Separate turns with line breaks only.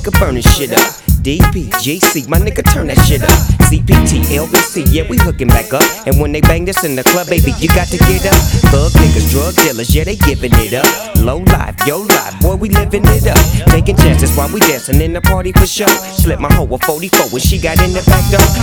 nigga burn this shit up. DPGC, my nigga turn that shit up. CPT, LBC, yeah we hooking back up. And when they bang this in the club, baby, you got to get up. Thug niggas, drug dealers, yeah they giving it up. Low life, yo life, boy we living it up. Taking chances while we dancing in the party for show. Slip my hoe a 44 when she got in the back door.